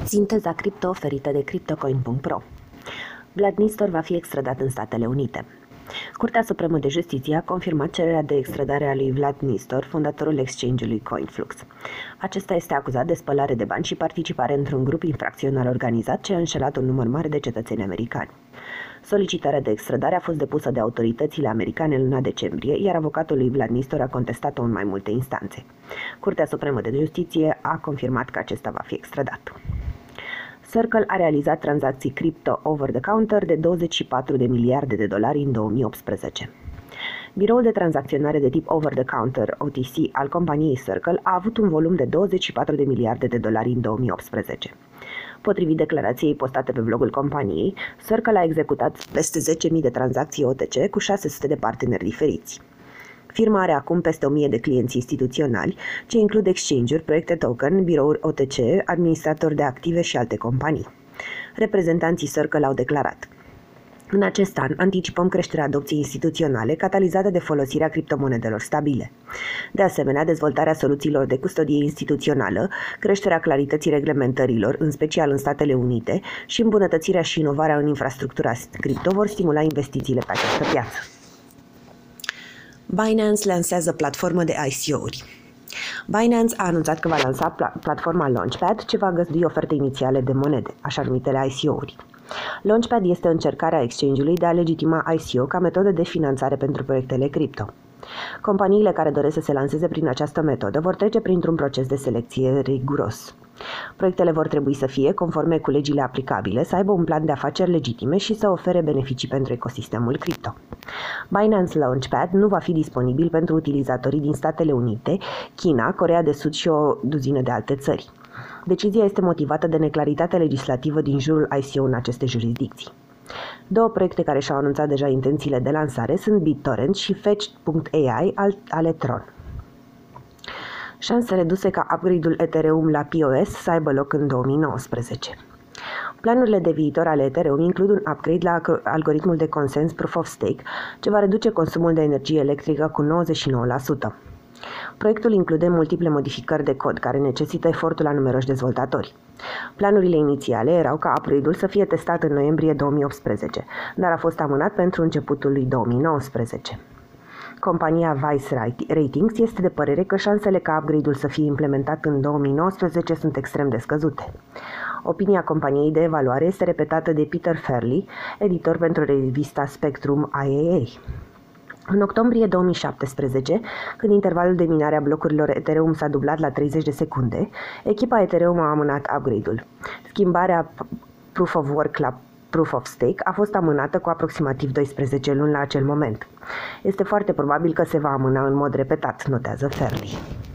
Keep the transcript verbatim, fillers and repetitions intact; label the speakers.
Speaker 1: Sinteza cripto oferită de Cryptocoin punct pro. Vlad Nistor va fi extradat în Statele Unite. Curtea Supremă de Justiție a confirmat cererea de extradare a lui Vlad Nistor, fondatorul exchange-ului CoinFlux. Acesta este acuzat de spălare de bani și participare într-un grup infracțional organizat ce a înșelat un număr mare de cetățeni americani. Solicitarea de extradare a fost depusă de autoritățile americane în luna decembrie, iar avocatul lui Vlad Nistor a contestat-o în mai multe instanțe. Curtea Supremă de Justiție a confirmat că acesta va fi extradat. Circle a realizat tranzacții cripto over-the-counter de douăzeci și patru de miliarde de dolari în două mii optsprezece. Biroul de tranzacționare de tip over-the-counter O T C al companiei Circle a avut un volum de douăzeci și patru de miliarde de dolari în două mii optsprezece. Potrivit declarației postate pe blogul companiei, Circle a executat peste zece mii de tranzacții O T C cu șase sute de parteneri diferiți. Firma are acum peste o mie de clienți instituționali, ce includ exchange-uri, proiecte token, birouri O T C, administratori de active și alte companii. Reprezentanții Circle au declarat: în acest an anticipăm creșterea adopției instituționale catalizată de folosirea criptomonedelor stabile. De asemenea, dezvoltarea soluțiilor de custodie instituțională, creșterea clarității reglementărilor, în special în Statele Unite, și îmbunătățirea și inovarea în infrastructura cripto vor stimula investițiile pe această piață. Binance lansează platformă de I C O-uri. Binance a anunțat că va lansa platforma Launchpad, ce va găzdui oferte inițiale de monede, așa numitele I C O-uri. Launchpad este încercarea exchange-ului de a legitima I C O ca metodă de finanțare pentru proiectele cripto. Companiile care doresc să se lanseze prin această metodă vor trece printr-un proces de selecție riguros. Proiectele vor trebui să fie conforme cu legile aplicabile, să aibă un plan de afaceri legitime și să ofere beneficii pentru ecosistemul cripto. Binance Launchpad nu va fi disponibil pentru utilizatorii din Statele Unite, China, Coreea de Sud și o duzină de alte țări. Decizia este motivată de neclaritatea legislativă din jurul I C O în aceste jurisdicții. Două proiecte care și-au anunțat deja intențiile de lansare sunt BitTorrent și Fetch punct A I ale Tron. Șanse reduse ca upgrade-ul Ethereum la P O S să aibă loc în două mii nouăsprezece. Planurile de viitor ale Ethereum includ un upgrade la algoritmul de consens Proof of Stake, ce va reduce consumul de energie electrică cu nouăzeci și nouă la sută. Proiectul include multiple modificări de cod care necesită efortul la numeroși dezvoltatori. Planurile inițiale erau ca upgrade-ul să fie testat în noiembrie două mii optsprezece, dar a fost amânat pentru începutul lui două mii nouăsprezece. Compania Vice Ratings este de părere că șansele ca upgrade-ul să fie implementat în două mii nouăsprezece sunt extrem de scăzute. Opinia companiei de evaluare este repetată de Peter Farley, editor pentru revista Spectrum I A A. În octombrie două mii șaptesprezece, când intervalul de minare a blocurilor Ethereum s-a dublat la treizeci de secunde, echipa Ethereum a amânat upgrade-ul. Schimbarea Proof of Work la Proof of Stake a fost amânată cu aproximativ doisprezece luni la acel moment. Este foarte probabil că se va amâna în mod repetat, notează Farley.